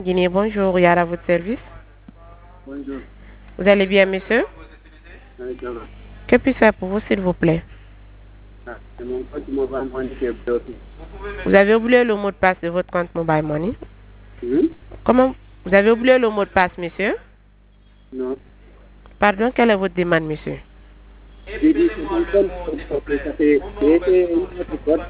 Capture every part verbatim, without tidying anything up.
Guinée, bonjour, Yara, à votre service. Bonjour. Vous allez bien, monsieur? Oui, ça va. Que puis-je faire pour vous, s'il vous plaît? Ah, c'est mon compte Mobile Money qui est bloqué. Vous avez oublié le mot de passe de votre compte Mobile Money? Hum? Comment? Vous avez oublié le mot de passe, monsieur? Non. Pardon, quelle est votre demande, monsieur? J'ai dit c'est mon compte qui est bloqué. Ça fait j'ai été une autre code.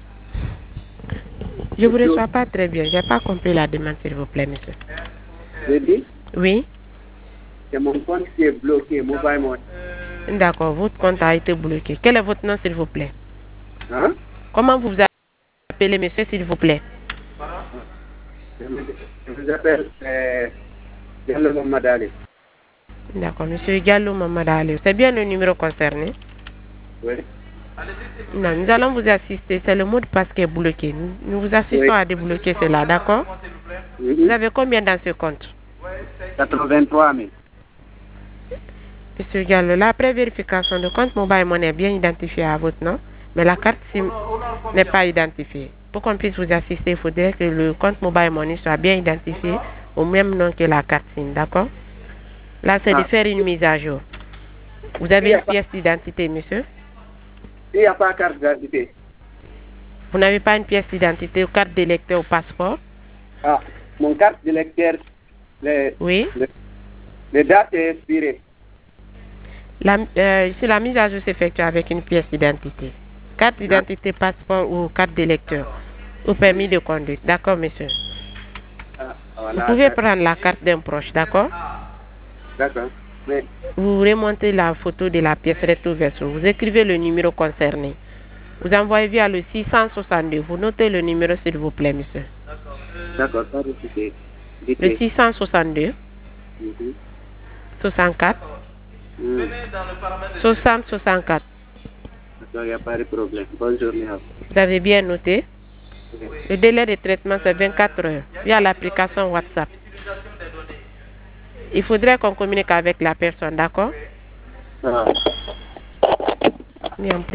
Je vous reçois pas très bien. J'ai pas compris la demande, s'il vous plaît, monsieur. J'ai dit Oui? c'est mon compte qui est bloqué, Mobile Money. D'accord, votre compte a été bloqué. Quel est votre nom, s'il vous plaît? Hein? Comment vous vous appelez, monsieur, s'il vous plaît? Je me- je vous appelle euh, Diallo Mamadali. D'accord, monsieur Gallo Mamadou Ali. C'est bien le numéro concerné? Oui. Non, nous allons vous assister. C'est le mot de passe qui est bloqué. Nous, nous vous assistons Oui. à débloquer cela, d'accord? Vous Mhm. avez combien dans ce compte? quatre-vingt-trois mille. Monsieur Gallo, la pré-vérification de compte Mobile Money est bien identifiée à votre nom, mais la carte SIM n'est pas identifiée. Pour qu'on puisse vous assister, il faudrait que le compte Mobile Money soit bien identifié au même nom que la carte SIM, d'accord? Là, c'est de Ah. faire une mise à jour. Vous Il avez n'y une a pas, pièce d'identité, monsieur? il n'y a pas carte d'identité. Vous n'avez pas une pièce d'identité ou carte d'électeur ou passeport? Ah, mon carte de lecteur, le, Oui. le, le date est expirée. La, euh, ici, la mise à jour s'effectue avec une pièce d'identité. Carte d'identité, passeport ou carte d'électeur ou permis de conduire. D'accord, monsieur? Ah, Vous voilà, pouvez d'accord. prendre la carte d'un proche, d'accord? D'accord. Oui. Vous remontez la photo de la pièce recto verso. Vous écrivez le numéro concerné. Vous envoyez via le six cent soixante-deux. Vous notez le numéro, s'il vous plaît, monsieur. D'accord, ça répété. Le six cent soixante-deux, Mhm. soixante-quatre, Mm. soixante, soixante-quatre. D'accord, il n'y a pas de problème. Bonne journée à vous. Vous avez bien noté? Oui. Le délai de traitement, c'est vingt-quatre heures via l'application WhatsApp. Il faudrait qu'on communique avec la personne, d'accord? Ah. Mais en